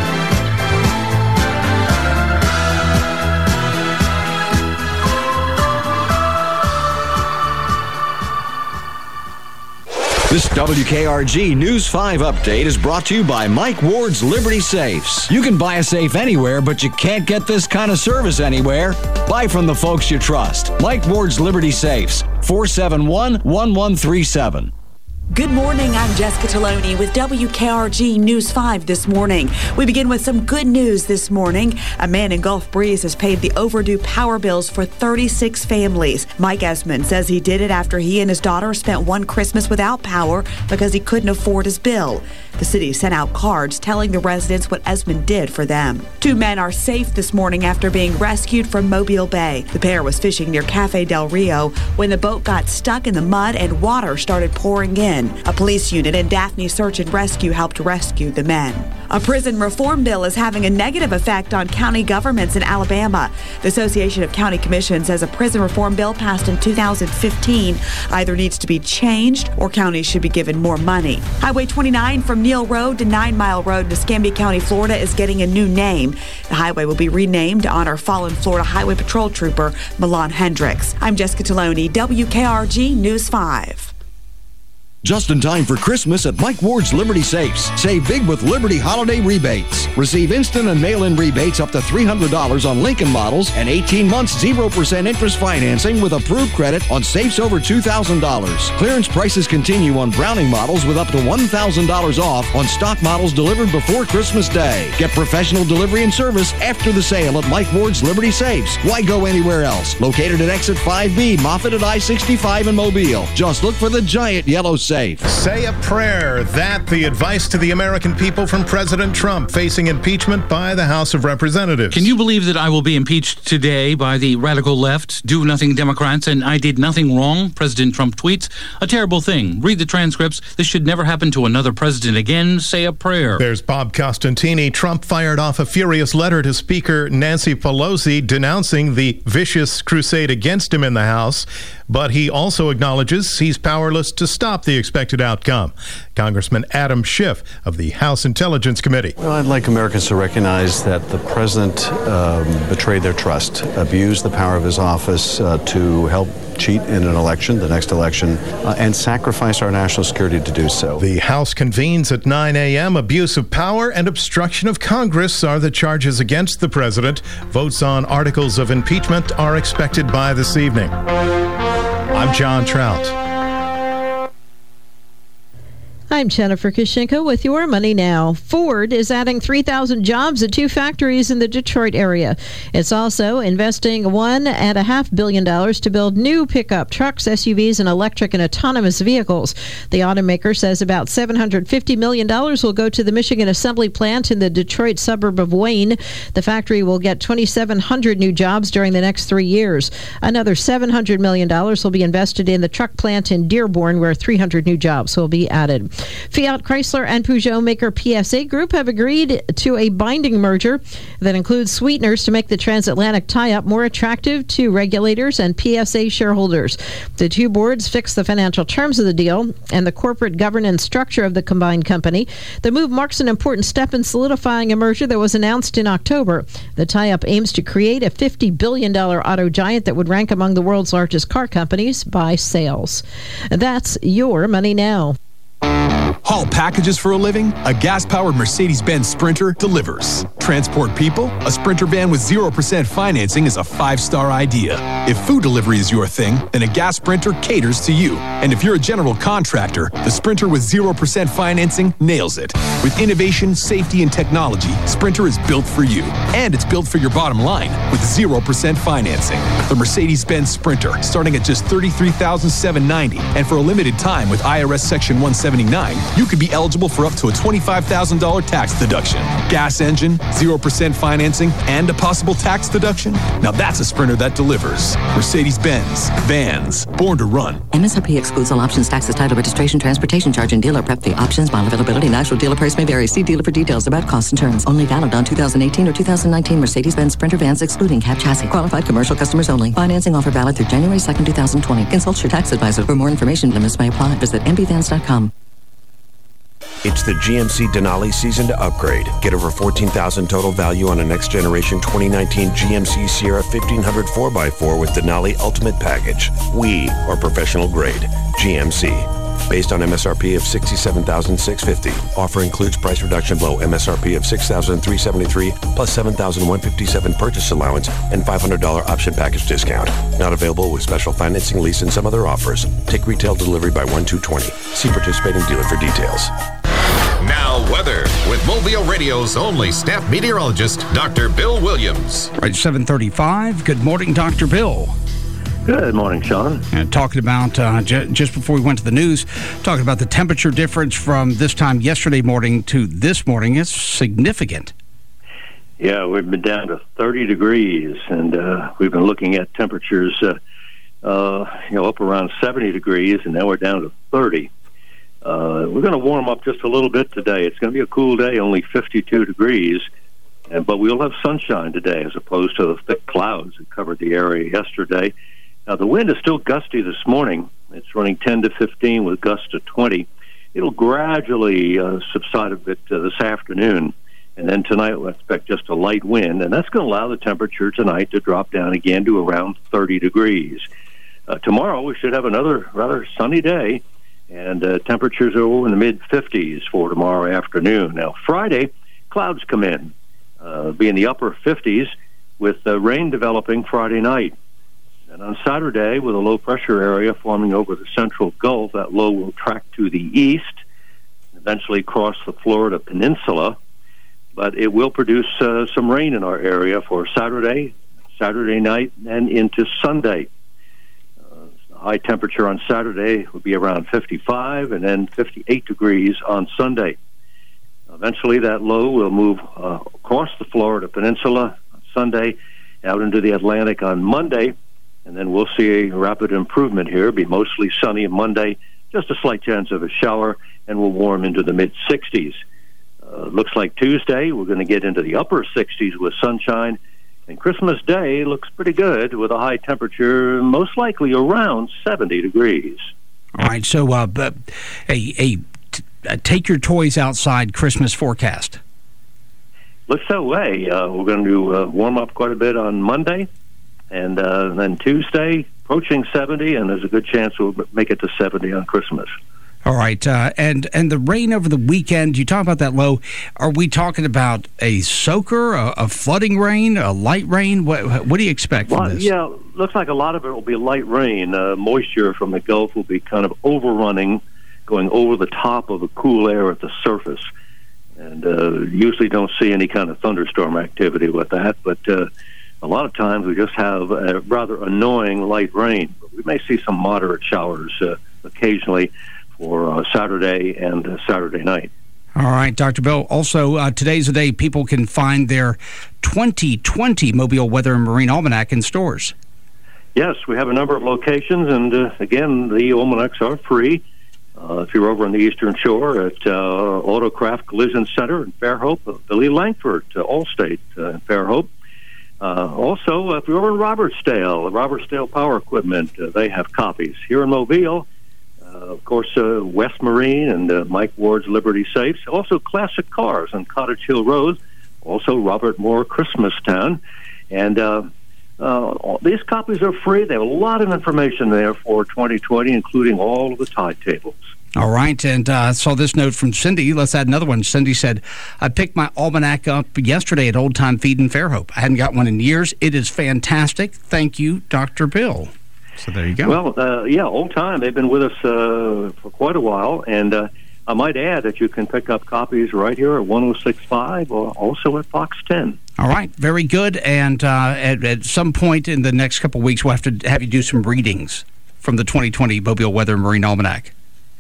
This W K R G News five update is brought to you by Mike Ward's Liberty Safes. You can buy a safe anywhere, but you can't get this kind of service anywhere. Buy from the folks you trust. Mike Ward's Liberty Safes, four seven one, one one three seven. Good morning, I'm Jessica Taloni with W K R G News five this morning. We begin with some good news this morning. A man in Gulf Breeze has paid the overdue power bills for thirty-six families. Mike Esmond says he did it after he and his daughter spent one Christmas without power because he couldn't afford his bill. The city sent out cards telling the residents what Esmond did for them. Two men are safe this morning after being rescued from Mobile Bay. The pair was fishing near Cafe Del Rio when the boat got stuck in the mud and water started pouring in. men. A police unit and Daphne Search and Rescue helped rescue the men. A prison reform bill is having a negative effect on county governments in Alabama. The Association of County Commissions says a prison reform bill passed in two thousand fifteen either needs to be changed or counties should be given more money. Highway twenty-nine from Neal Road to Nine Mile Road in Escambia County, Florida is getting a new name. The highway will be renamed to honor fallen Florida Highway Patrol Trooper Milan Hendricks. I'm Jessica Taloni, W K R G News five. Just in time for Christmas at Mike Ward's Liberty Safes. Save big with Liberty Holiday Rebates. Receive instant and mail-in rebates up to three hundred dollars on Lincoln models and eighteen months zero percent interest financing with approved credit on safes over two thousand dollars. Clearance prices continue on Browning models with up to one thousand dollars off on stock models delivered before Christmas Day. Get professional delivery and service after the sale at Mike Ward's Liberty Safes. Why go anywhere else? Located at Exit five B, Moffett at I sixty-five in Mobile. Just look for the giant yellow safe. Say a prayer. That the advice to the American people from President Trump facing impeachment by the House of Representatives. Can you believe that I will be impeached today by the radical left, do-nothing Democrats, and I did nothing wrong? President Trump tweets, a terrible thing. Read the transcripts. This should never happen to another president again. Say a prayer. There's Bob Costantini. Trump fired off a furious letter to Speaker Nancy Pelosi denouncing the vicious crusade against him in the House, but he also acknowledges he's powerless to stop the expected outcome. Congressman Adam Schiff of the House Intelligence Committee. Well, I'd like Americans to recognize that the president um, betrayed their trust, abused the power of his office uh, to help cheat in an election, the next election, uh, and sacrifice our national security to do so. The House convenes at nine a.m. Abuse of power and obstruction of Congress are the charges against the president. Votes on articles of impeachment are expected by this evening. I'm John Trout. I'm Jennifer Kushinka with your Money Now. Ford is adding three thousand jobs at two factories in the Detroit area. It's also investing one point five billion dollars to build new pickup trucks, S U Vs, and electric and autonomous vehicles. The automaker says about seven hundred fifty million dollars will go to the Michigan assembly plant in the Detroit suburb of Wayne. The factory will get twenty-seven hundred new jobs during the next three years. Another seven hundred million dollars will be invested in the truck plant in Dearborn, where three hundred new jobs will be added. Fiat Chrysler and Peugeot maker P S A Group have agreed to a binding merger that includes sweeteners to make the transatlantic tie-up more attractive to regulators and P S A shareholders. The two boards fixed the financial terms of the deal and the corporate governance structure of the combined company. The move marks an important step in solidifying a merger that was announced in October. The tie-up aims to create a fifty billion dollars auto giant that would rank among the world's largest car companies by sales. That's your Money Now. Haul packages for a living? A gas-powered Mercedes-Benz Sprinter delivers. Transport people? A Sprinter van with zero percent financing is a five-star idea. If food delivery is your thing, then a gas Sprinter caters to you. And if you're a general contractor, the Sprinter with zero percent financing nails it. With innovation, safety, and technology, Sprinter is built for you. And it's built for your bottom line with zero percent financing. The Mercedes-Benz Sprinter, starting at just thirty-three thousand seven hundred ninety dollars. And for a limited time with I R S Section one seventy-nine, you could be eligible for up to a twenty-five thousand dollars tax deduction. Gas engine, zero percent financing, and a possible tax deduction? Now that's a Sprinter that delivers. Mercedes-Benz. Vans. Born to run. M S R P excludes all options, taxes, title, registration, transportation charge, and dealer prep fee. Options, model availability, and actual dealer price may vary. See dealer for details about costs and terms. Only valid on two thousand eighteen or two thousand nineteen Mercedes-Benz Sprinter vans excluding cab chassis. Qualified commercial customers only. Financing offer valid through January second, two thousand twenty. Consult your tax advisor. For more information, limits may apply. Visit m b vans dot com. It's the G M C Denali season to upgrade. Get over fourteen thousand dollars total value on a next-generation twenty nineteen G M C Sierra fifteen hundred four by four with Denali Ultimate Package. We are professional grade. G M C. Based on M S R P of sixty-seven thousand six hundred fifty dollars. Offer includes price reduction below M S R P of six thousand three hundred seventy-three dollars plus seven thousand one hundred fifty-seven dollars purchase allowance and five hundred dollars option package discount. Not available with special financing, lease, and some other offers. Take retail delivery by one two twenty. See participating dealer for details. Now, weather with Mobile Radio's only staff meteorologist, Doctor Bill Williams. Right, seven thirty-five. Good morning, Doctor Bill. Good morning, Sean. And talking about, uh, j- just before we went to the news, talking about the temperature difference from this time yesterday morning to this morning is significant. Yeah, we've been down to thirty degrees, and uh, we've been looking at temperatures, uh, uh, you know, up around seventy degrees, and now we're down to thirty. Uh, we're going to warm up just a little bit today. It's going to be a cool day, only fifty-two degrees, and, but we'll have sunshine today as opposed to the thick clouds that covered the area yesterday. Now, the wind is still gusty this morning. It's running ten to fifteen with gusts to twenty. It'll gradually uh, subside a bit uh, this afternoon, and then tonight we'll expect just a light wind, and that's going to allow the temperature tonight to drop down again to around thirty degrees. Uh, tomorrow we should have another rather sunny day, and uh, temperatures are in the mid fifties for tomorrow afternoon. Now, Friday, clouds come in, uh, be in the upper fifties with uh, rain developing Friday night. And on Saturday, with a low-pressure area forming over the central Gulf, that low will track to the east, eventually cross the Florida peninsula, but it will produce uh, some rain in our area for Saturday, Saturday night, and into Sunday. Uh, high temperature on Saturday will be around fifty-five, and then fifty-eight degrees on Sunday. Eventually, that low will move uh, across the Florida peninsula on Sunday, out into the Atlantic on Monday, and then we'll see a rapid improvement here. It'll be mostly sunny Monday, just a slight chance of a shower, and we'll warm into the mid sixties. Uh, looks like Tuesday we're going to get into the upper sixties with sunshine, and Christmas Day looks pretty good with a high temperature, most likely around seventy degrees. All right, so uh, but a, a t- a take your toys outside Christmas forecast. Looks that way. Uh, we're going to uh, warm up quite a bit on Monday. And uh, then Tuesday, approaching seventy, and there's a good chance we'll make it to seventy on Christmas. All right. Uh, and, and the rain over the weekend, you talk about that low. Are we talking about a soaker, a, a flooding rain, a light rain? What, what do you expect from well, this? Yeah, looks like a lot of it will be light rain. Uh, moisture from the Gulf will be kind of overrunning, going over the top of the cool air at the surface. And uh, usually don't see any kind of thunderstorm activity with that, but... Uh, A lot of times we just have a rather annoying light rain, but we may see some moderate showers uh, occasionally for uh, Saturday and uh, Saturday night. All right, Doctor Bill. Also, uh, today's the day people can find their twenty twenty Mobile Weather and Marine Almanac in stores. Yes, we have a number of locations, and uh, again, the almanacs are free. Uh, if you're over on the Eastern Shore at uh, Autocraft Collision Center in Fairhope, uh, Billy Langford, uh, Allstate uh, in Fairhope. Uh, also, if you're over in Robertsdale, Robertsdale Power Equipment, uh, they have copies. Here in Mobile, uh, of course, uh, West Marine and uh, Mike Ward's Liberty Safes. Also, Classic Cars on Cottage Hill Road. Also, Robert Moore Christmastown. And uh, uh, all, these copies are free. They have a lot of information there for twenty twenty, including all of the tide tables. All right, and I uh, saw this note from Cindy. Let's add another one. Cindy said, I picked my almanac up yesterday at Old Time Feed in Fairhope. I hadn't got one in years. It is fantastic. Thank you, Doctor Bill. So there you go. Well, uh, yeah, Old Time. They've been with us uh, for quite a while, and uh, I might add that you can pick up copies right here at one oh six point five or also at Fox ten. All right, very good. And uh, at, at some point in the next couple of weeks, we'll have to have you do some readings from the twenty twenty Mobile Weather and Marine Almanac.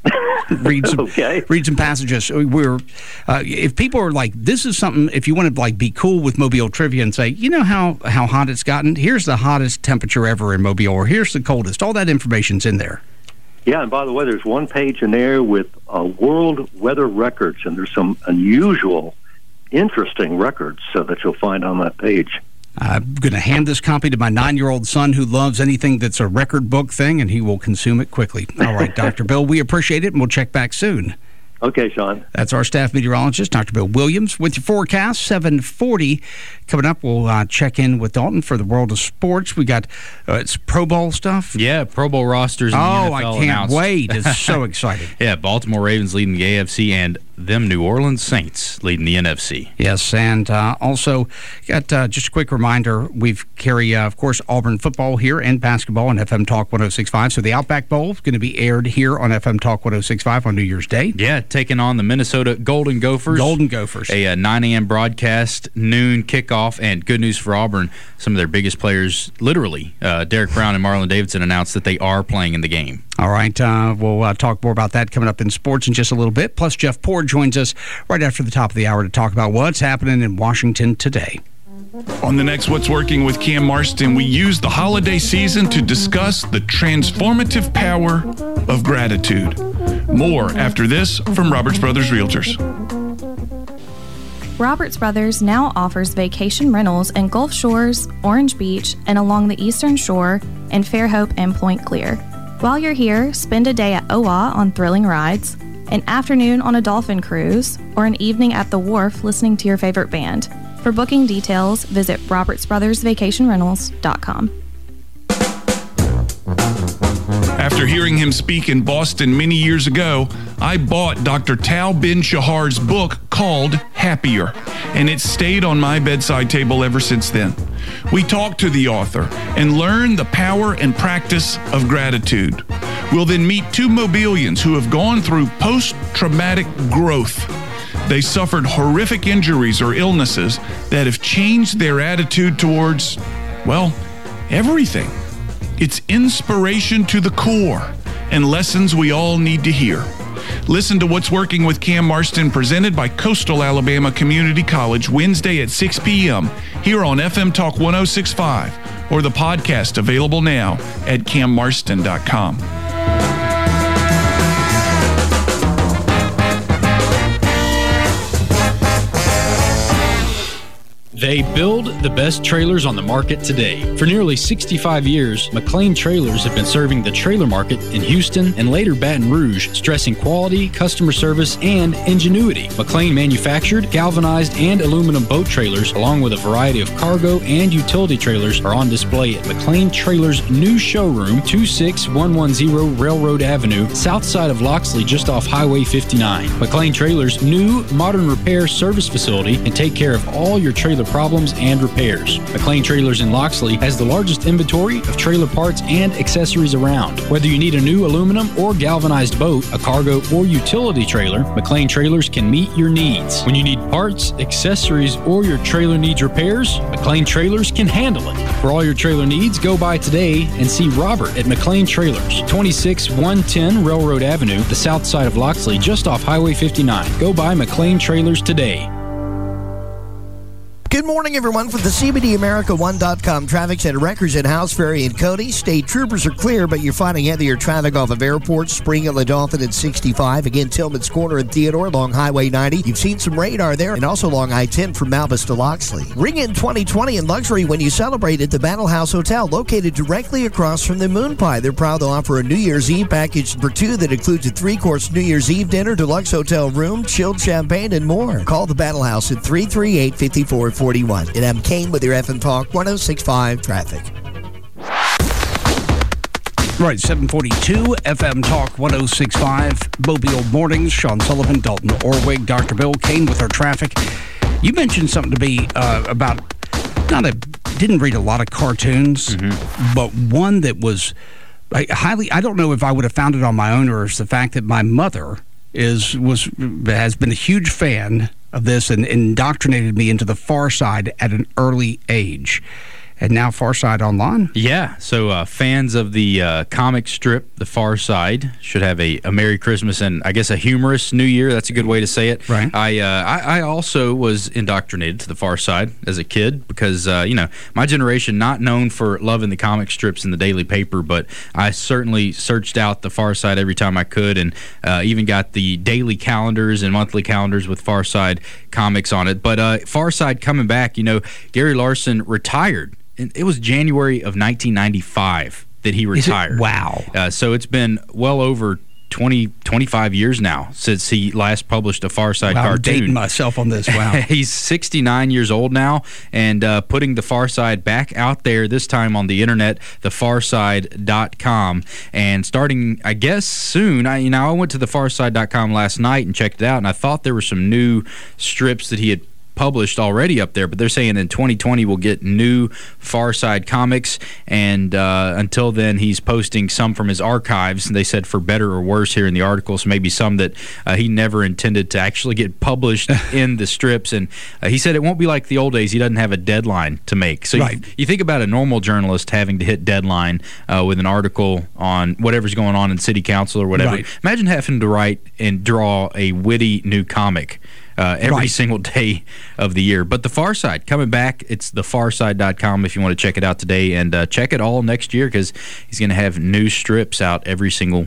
read some okay. read some passages. We're uh, if people are like, this is something. If you want to like be cool with Mobile trivia and say, you know how how hot it's gotten. Here's the hottest temperature ever in Mobile, or here's the coldest. All that information's in there. Yeah, and by the way, there's one page in there with uh, world weather records, and there's some unusual, interesting records uh, that you'll find on that page. I'm going to hand this copy to my nine-year-old son who loves anything that's a record book thing, and he will consume it quickly. All right, Doctor Bill, we appreciate it, and we'll check back soon. Okay, Sean. That's our staff meteorologist, Doctor Bill Williams, with your forecast, seven forty. Coming up, we'll uh, check in with Dalton for the world of sports. We got uh, it's Pro Bowl stuff. Yeah, Pro Bowl rosters. Oh, in the N F L I can't announced. wait. It's so exciting. Yeah, Baltimore Ravens leading the A F C, and them New Orleans Saints leading the N F C. Yes, and uh, also got uh, just a quick reminder, we've carry, uh, of course, Auburn football here and basketball on F M Talk one oh six point five. So the Outback Bowl is going to be aired here on F M Talk one oh six point five on New Year's Day. Yeah, taking on the Minnesota Golden Gophers. Golden Gophers. A, a nine a.m. broadcast, noon kickoff, and good news for Auburn, some of their biggest players, literally, uh, Derek Brown and Marlon Davidson announced that they are playing in the game. All right, uh, we'll uh, talk more about that coming up in sports in just a little bit. Plus, Jeff Poor joins us right after the top of the hour to talk about what's happening in Washington today. On the next What's Working with Cam Marston, we use the holiday season to discuss the transformative power of gratitude. More after this from Roberts Brothers Realtors. Roberts Brothers now offers vacation rentals in Gulf Shores, Orange Beach, and along the Eastern Shore in Fairhope and Point Clear. While you're here, spend a day at O W A on thrilling rides, an afternoon on a dolphin cruise, or an evening at the wharf listening to your favorite band. For booking details, visit roberts brothers vacation rentals dot com. After hearing him speak in Boston many years ago, I bought Doctor Tal Ben-Shahar's book called Happier, and it's stayed on my bedside table ever since then. We talked to the author and learned the power and practice of gratitude. We'll then meet two Mobilians who have gone through post-traumatic growth. They suffered horrific injuries or illnesses that have changed their attitude towards, well, everything. It's inspiration to the core and lessons we all need to hear. Listen to What's Working with Cam Marston, presented by Coastal Alabama Community College, Wednesday at six p.m. here on F M Talk one oh six point five, or the podcast available now at cam marston dot com. They build the best trailers on the market today. For nearly sixty-five years, McLean Trailers have been serving the trailer market in Houston and later Baton Rouge, stressing quality, customer service, and ingenuity. McLean manufactured, galvanized, and aluminum boat trailers, along with a variety of cargo and utility trailers, are on display at McLean Trailers' new showroom, two six one one zero Railroad Avenue, south side of Loxley, just off Highway fifty-nine. McLean Trailers' new modern repair service facility can take care of all your trailer problems and repairs. McLean Trailers in Loxley has the largest inventory of trailer parts and accessories around. Whether you need a new aluminum or galvanized boat, a cargo or utility trailer, McLean Trailers can meet your needs. When you need parts, accessories, or your trailer needs repairs, McLean Trailers can handle it. For all your trailer needs, go by today and see Robert at McLean Trailers, twenty-six one ten Railroad Avenue, the south side of Loxley, just off Highway fifty-nine. Go by McLean Trailers today. Good morning, everyone. From the C B D America one dot com traffic center, records at House Ferry and Cody. State troopers are clear, but you're finding heavier traffic off of Airport, Spring Hill, and Dolphin at sixty-five. Again, Tillman's Corner and Theodore along Highway ninety. You've seen some radar there, and also along I ten from Malbus to Loxley. Ring in twenty twenty in luxury when you celebrate at the Battle House Hotel, located directly across from the Moon Pie. They're proud to offer a New Year's Eve package for two that includes a three-course New Year's Eve dinner, deluxe hotel room, chilled champagne, and more. Call the Battle House at three three eight, five four four one. And I'm Kane with your F M Talk one oh six point five traffic. Right, seven forty-two, F M Talk one oh six point five, Mobile Mornings. Sean Sullivan, Dalton Orwig, Doctor Bill Kane with our traffic. You mentioned something to me uh, about, not a, didn't read a lot of cartoons, mm-hmm. but one that was I, highly, I don't know if I would have found it on my own, or it's the fact that my mother is was has been a huge fan of this and indoctrinated me into the Far Side at an early age. And now Far Side Online. Yeah, so uh, fans of the uh, comic strip, The Far Side, should have a, a Merry Christmas and I guess a humorous New Year. That's a good way to say it. Right. I uh, I, I also was indoctrinated to The Far Side as a kid because, uh, you know, my generation, not known for loving the comic strips in the daily paper, but I certainly searched out The Far Side every time I could, and uh, even got the daily calendars and monthly calendars with Far Side comics on it. But uh, Far Side coming back, you know, Gary Larson retired. It was January of nineteen ninety-five that he retired. It? Wow. Uh, so it's been well over twenty, twenty-five years now since he last published a Far Side wow, cartoon. I'm dating myself on this. Wow. He's sixty-nine years old now, and uh, putting the Far Side back out there, this time on the internet, the far side dot com. And starting, I guess, soon, I, you know, I went to the far side dot com last night and checked it out, and I thought there were some new strips that he had published already up there, but they're saying in twenty twenty we'll get new Far Side comics, and uh, until then he's posting some from his archives, and they said for better or worse here in the article, so maybe some that uh, he never intended to actually get published in the strips. And uh, he said it won't be like the old days. He doesn't have a deadline to make. So right. you, you think about a normal journalist having to hit deadline uh, with an article on whatever's going on in city council or whatever. Right. Imagine having to write and draw a witty new comic Uh, every right. single day of the year. But the Far Side coming back, it's the far side dot com if you want to check it out today, and uh, check it all next year because he's going to have new strips out every single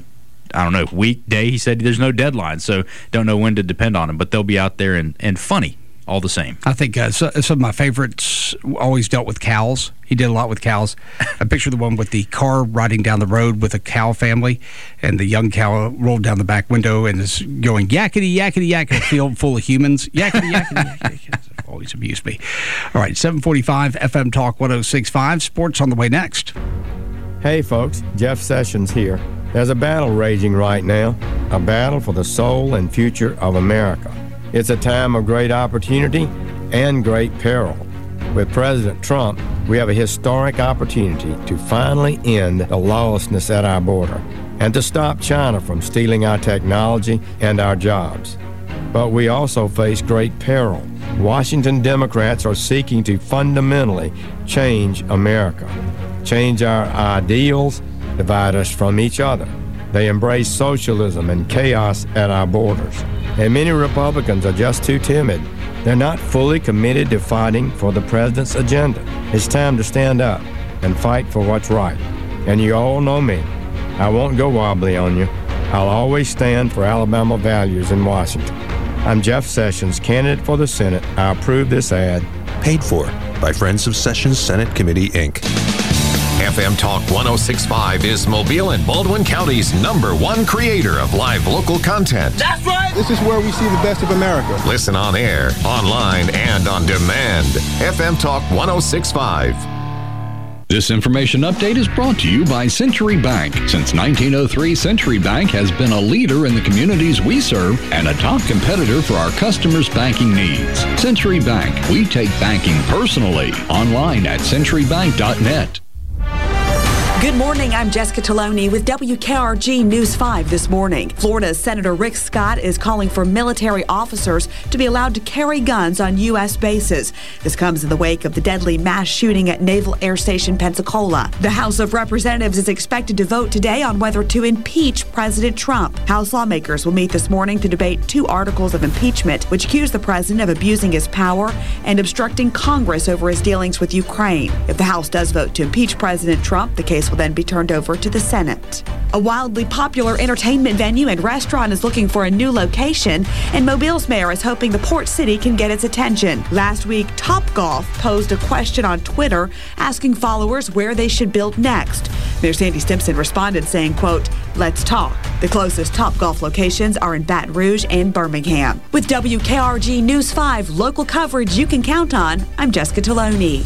I don't know, weekday. He said there's no deadline, so don't know when to depend on them. But they'll be out there and, and funny all the same. I think uh, so, some of my favorites always dealt with cows. He did a lot with cows. I picture the one with the car riding down the road with a cow family, and the young cow rolled down the back window and is going yakety, yakety, yak in a field full of humans. Yakety, yakety, yakety. Always amused me. All right, seven forty-five F M Talk one oh six point five. Sports on the way next. Hey, folks. Jeff Sessions here. There's a battle raging right now, a battle for the soul and future of America. It's a time of great opportunity and great peril. With President Trump, we have a historic opportunity to finally end the lawlessness at our border and to stop China from stealing our technology and our jobs. But we also face great peril. Washington Democrats are seeking to fundamentally change America, change our ideals, divide us from each other. They embrace socialism and chaos at our borders. And many Republicans are just too timid. They're not fully committed to fighting for the president's agenda. It's time to stand up and fight for what's right. And you all know me. I won't go wobbly on you. I'll always stand for Alabama values in Washington. I'm Jeff Sessions, candidate for the Senate. I approve this ad. Paid for by Friends of Sessions Senate Committee, Incorporated. F M Talk one oh six point five is Mobile and Baldwin County's number one creator of live local content. That's right! This is where we see the best of America. Listen on air, online, and on demand. F M Talk one oh six point five. This information update is brought to you by Century Bank. Since nineteen oh three, Century Bank has been a leader in the communities we serve and a top competitor for our customers' banking needs. Century Bank, we take banking personally. Online at century bank dot net. Good morning. I'm Jessica Taloni with W K R G News five this morning. Florida's Senator Rick Scott is calling for military officers to be allowed to carry guns on U S bases. This comes in the wake of the deadly mass shooting at Naval Air Station Pensacola. The House of Representatives is expected to vote today on whether to impeach President Trump. House lawmakers will meet this morning to debate two articles of impeachment, which accuse the president of abusing his power and obstructing Congress over his dealings with Ukraine. If the House does vote to impeach President Trump, the case will then be turned over to the Senate. A wildly popular entertainment venue and restaurant is looking for a new location, and Mobile's mayor is hoping the port city can get its attention. Last week, Topgolf posed a question on Twitter asking followers where they should build next. Mayor Sandy Stimpson responded saying, quote, "Let's talk." The closest Topgolf locations are in Baton Rouge and Birmingham. With W K R G News five, local coverage you can count on, I'm Jessica Taloni.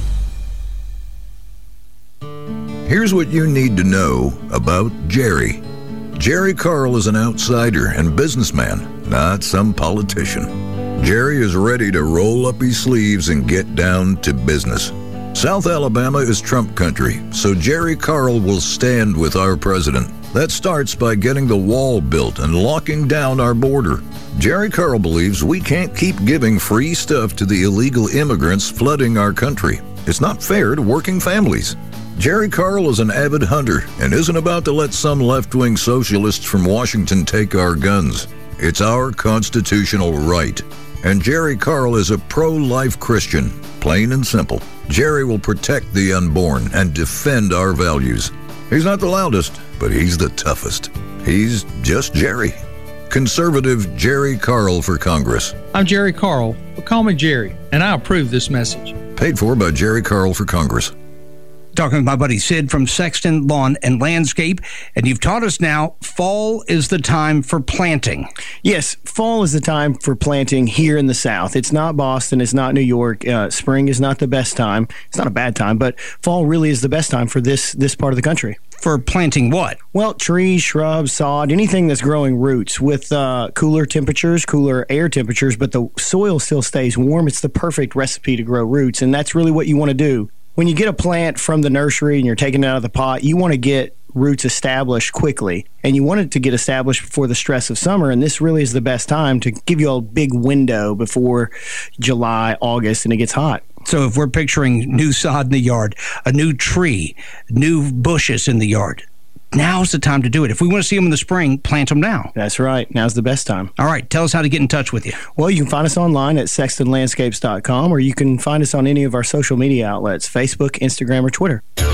Here's what you need to know about Jerry. Jerry Carl is an outsider and businessman, not some politician. Jerry is ready to roll up his sleeves and get down to business. South Alabama is Trump country, so Jerry Carl will stand with our president. That starts by getting the wall built and locking down our border. Jerry Carl believes we can't keep giving free stuff to the illegal immigrants flooding our country. It's not fair to working families. Jerry Carl is an avid hunter and isn't about to let some left-wing socialists from Washington take our guns. It's our constitutional right. And Jerry Carl is a pro-life Christian, plain and simple. Jerry will protect the unborn and defend our values. He's not the loudest, but he's the toughest. He's just Jerry. Conservative Jerry Carl for Congress. I'm Jerry Carl, but call me Jerry, and I approve this message. Paid for by Jerry Carl for Congress. Talking with my buddy Sid from Sexton Lawn and Landscape, and you've taught us now fall is the time for planting. Yes, fall is the time for planting here in the South. It's not Boston, it's not New York. Uh, spring is not the best time. It's not a bad time, but fall really is the best time for this this part of the country. For planting what? Well, trees, shrubs, sod, anything that's growing roots with uh, cooler temperatures, cooler air temperatures, but the soil still stays warm. It's the perfect recipe to grow roots, and that's really what you want to do. When you get a plant from the nursery and you're taking it out of the pot, you want to get roots established quickly, and you want it to get established before the stress of summer, and this really is the best time to give you a big window before July, August, and it gets hot. So if we're picturing new sod in the yard, a new tree, new bushes in the yard, now's the time to do it. If we want to see them in the spring, plant them now. That's right. Now's the best time. All right. Tell us how to get in touch with you. Well, you can find us online at sexton landscapes dot com, or you can find us on any of our social media outlets, Facebook, Instagram, or Twitter.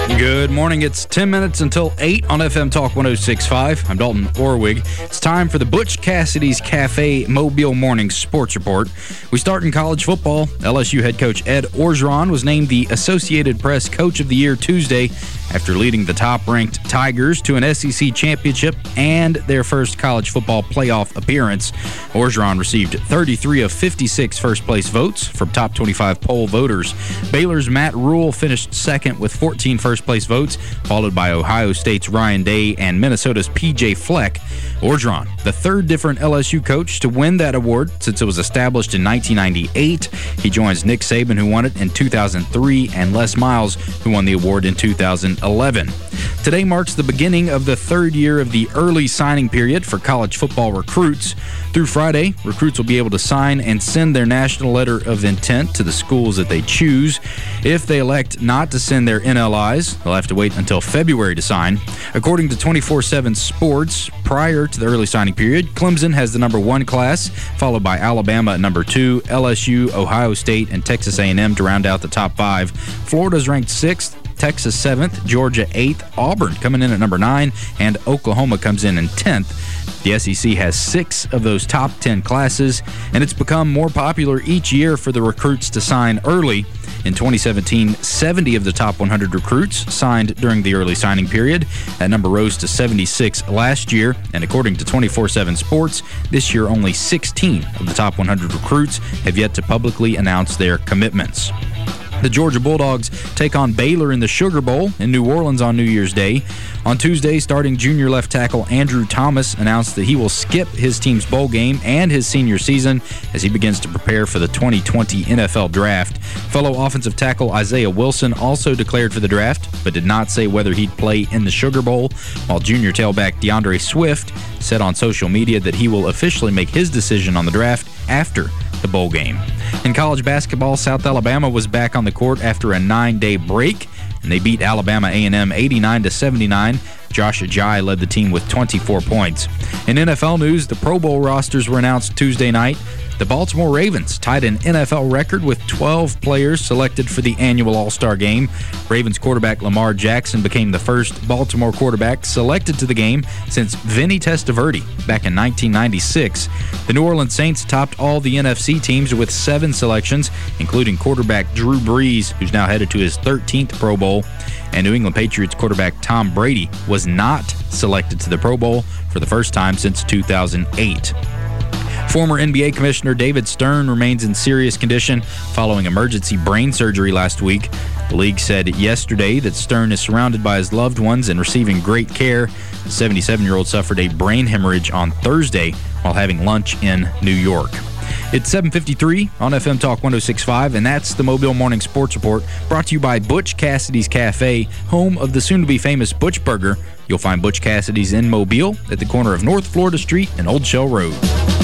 Good morning. It's ten minutes until eight on F M Talk one oh six point five. I'm Dalton Orwig. It's time for the Butch Cassidy's Cafe Mobile Morning Sports Report. We start in college football. L S U head coach Ed Orgeron was named the Associated Press Coach of the Year Tuesday after leading the top-ranked Tigers to an S E C championship and their first college football playoff appearance. Orgeron received thirty-three of fifty-six first-place votes from top twenty-five poll voters. Baylor's Matt Rule finished second with fourteen first-place votes, followed by Ohio State's Ryan Day and Minnesota's P J Fleck. Orgeron, the third different L S U coach to win that award since it was established in nineteen ninety-eight. He joins Nick Saban, who won it in two thousand three, and Les Miles, who won the award in two thousand eleven. Today marks the beginning of the third year of the early signing period for college football recruits. Through Friday, recruits will be able to sign and send their national letter of intent to the schools that they choose. If they elect not to send their N L Is, they'll have to wait until February to sign. According to twenty-four seven Sports, prior to the early signing period, Clemson has the number one class, followed by Alabama at number two, L S U, Ohio State, and Texas A and M to round out the top five. Florida's ranked sixth, Texas seventh, Georgia eighth, Auburn coming in at number nine, and Oklahoma comes in in tenth. The S E C has six of those top ten classes, and it's become more popular each year for the recruits to sign early. In twenty seventeen, seventy of the top one hundred recruits signed during the early signing period. That number rose to seventy-six last year, and according to twenty-four seven Sports, this year only sixteen of the top one hundred recruits have yet to publicly announce their commitments. The Georgia Bulldogs take on Baylor in the Sugar Bowl in New Orleans on New Year's Day. On Tuesday, starting junior left tackle Andrew Thomas announced that he will skip his team's bowl game and his senior season as he begins to prepare for the twenty twenty N F L Draft. Fellow offensive tackle Isaiah Wilson also declared for the draft, but did not say whether he'd play in the Sugar Bowl, while junior tailback DeAndre Swift said on social media that he will officially make his decision on the draft after the bowl game. In college basketball, South Alabama was back on the court after a nine-day break, and they beat Alabama A and M eighty-nine to seventy-nine. Josh Ajayi led the team with twenty-four points. In N F L news, the Pro Bowl rosters were announced Tuesday night. The Baltimore Ravens tied an N F L record with twelve players selected for the annual All-Star Game. Ravens quarterback Lamar Jackson became the first Baltimore quarterback selected to the game since Vinny Testaverde back in nineteen ninety-six. The New Orleans Saints topped all the N F C teams with seven selections, including quarterback Drew Brees, who's now headed to his thirteenth Pro Bowl. And New England Patriots quarterback Tom Brady was not selected to the Pro Bowl for the first time since two thousand eight. Former N B A Commissioner David Stern remains in serious condition following emergency brain surgery last week. The league said yesterday that Stern is surrounded by his loved ones and receiving great care. The seventy-seven-year-old suffered a brain hemorrhage on Thursday while having lunch in New York. It's seven fifty-three on F M Talk one oh six point five, and that's the Mobile Morning Sports Report, brought to you by Butch Cassidy's Cafe, home of the soon-to-be famous Butch Burger. You'll find Butch Cassidy's in Mobile at the corner of North Florida Street and Old Shell Road.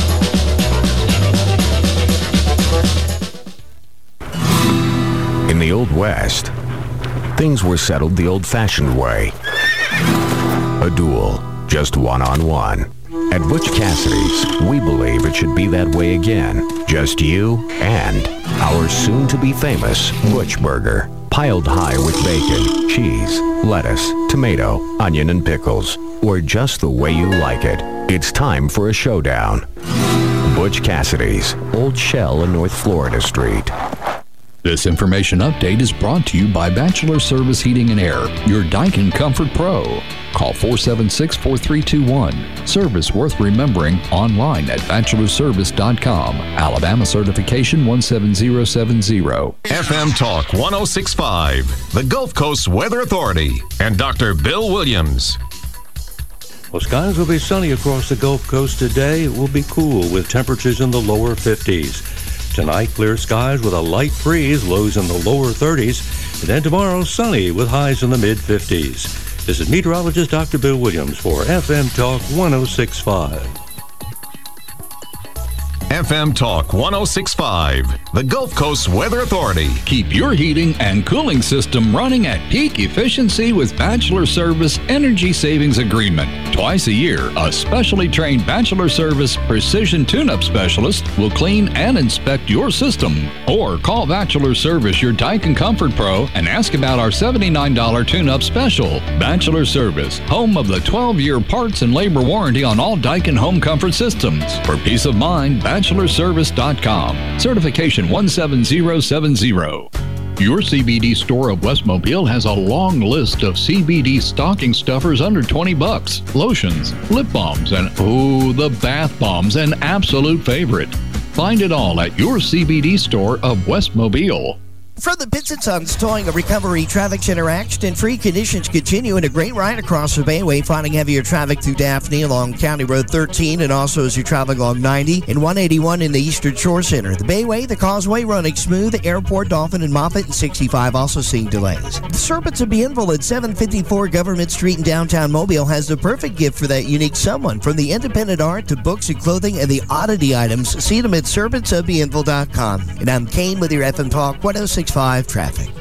In the Old West, things were settled the old-fashioned way. A duel, just one-on-one. At Butch Cassidy's, we believe it should be that way again. Just you and our soon-to-be famous Butch Burger. Piled high with bacon, cheese, lettuce, tomato, onion, and pickles. Or just the way you like it. It's time for a showdown. Butch Cassidy's, Old Shell and North Florida Street. This information update is brought to you by Bachelor Service Heating and Air, your Daikin Comfort Pro. Call four seven six, four three two one. Service worth remembering online at bachelor service dot com. Alabama certification one seven zero seven zero. F M Talk one oh six point five, the Gulf Coast Weather Authority, and Doctor Bill Williams. Well, skies will be sunny across the Gulf Coast today. It will be cool with temperatures in the lower fifties. Tonight, clear skies with a light breeze, lows in the lower thirties. And then tomorrow, sunny with highs in the mid-fifties. This is meteorologist Doctor Bill Williams for F M Talk one oh six point five. F M Talk one oh six point five. the Gulf Coast Weather Authority. Keep your heating and cooling system running at peak efficiency with Bachelor Service Energy Savings Agreement. Twice a year, a specially trained Bachelor Service Precision Tune-Up Specialist will clean and inspect your system. Or call Bachelor Service, your Daikin Comfort Pro, and ask about our seventy-nine dollars tune-up special. Bachelor Service, home of the twelve-year parts and labor warranty on all Daikin home comfort systems. For peace of mind, bachelor service dot com. Certification one seven zero seven zero. Your C B D store of West Mobile has a long list of C B D stocking stuffers under twenty bucks, lotions, lip balms, and oh, the bath bombs, an absolute favorite. Find it all at your C B D store of West Mobile. From the Pitts and Sons Towing and Recovery Traffic Center, accident-free conditions continue and a great ride across the Bayway, finding heavier traffic through Daphne along County Road thirteen and also as you're traveling along ninety and one eighty-one in the Eastern Shore Center. The Bayway, the Causeway running smooth, the Airport, Dolphin, and Moffett and sixty-five also seeing delays. The Serpents of Bienville at seven fifty-four Government Street in downtown Mobile has the perfect gift for that unique someone. From the independent art to books and clothing and the oddity items, see them at serpents of bienville dot com. And I'm Kane with your F M Talk one oh six point five traffic.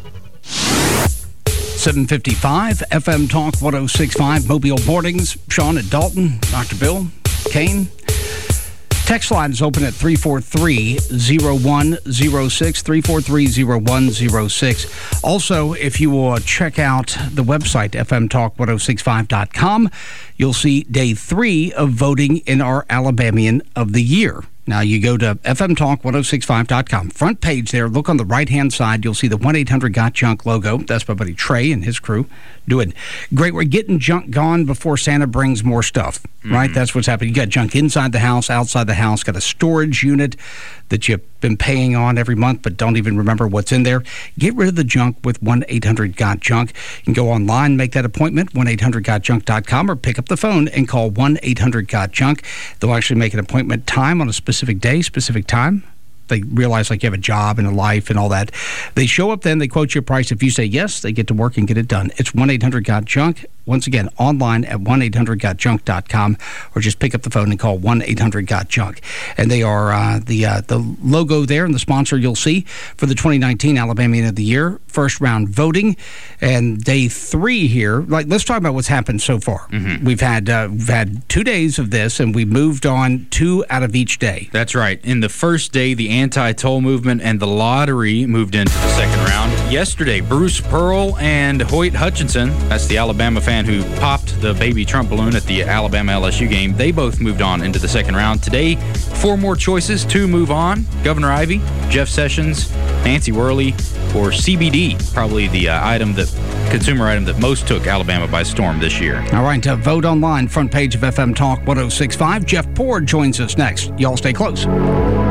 seven fifty-five F M Talk one oh six point five Mobile Mornings. Sean at Dalton, Doctor Bill, Kane. Text line is open at three four three, zero one zero six, three four three, zero one zero six. Also, if you will check out the website, f m talk one oh six five dot com, you'll see day three of voting in our Alabamian of the Year. Now, you go to f m talk one oh six five dot com. Front page there, look on the right-hand side. You'll see the one eight hundred got junk logo. That's my buddy Trey and his crew doing great. We're getting junk gone before Santa brings more stuff, mm-hmm. right? That's what's happening. You got junk inside the house, outside the house, got a storage unit that you've been paying on every month but don't even remember what's in there. Get rid of the junk with one eight hundred got junk. You can go online, make that appointment, one eight hundred got junk dot com, or pick up the phone and call one eight hundred got junk. They'll actually make an appointment time on a specific day, specific time. They realize like you have a job and a life and all that. They show up then, they quote you a price. If you say yes, they get to work and get it done. It's one eight hundred got junk. Once again, online at one eight hundred got junk dot com, or just pick up the phone and call one eight hundred got junk. And they are uh, the uh, the logo there and the sponsor you'll see for the twenty nineteen Alabamian of the Year, first round voting. And day three here, like let's talk about what's happened so far. Mm-hmm. We've had uh, we've had two days of this, and we moved on two out of each day. That's right. In the first day, the anti-toll movement and the lottery moved into the second round. Yesterday, Bruce Pearl and Hoyt Hutchinson, that's the Alabama fan who popped the baby Trump balloon at the Alabama L S U game, they both moved on into the second round. Today, four more choices, two move on. Governor Ivey, Jeff Sessions, Nancy Worley, or C B D, probably the uh, item that consumer item that most took Alabama by storm this year. All right, uh, vote online, front page of F M Talk one oh six point five. Jeff Poor joins us next. Y'all stay close.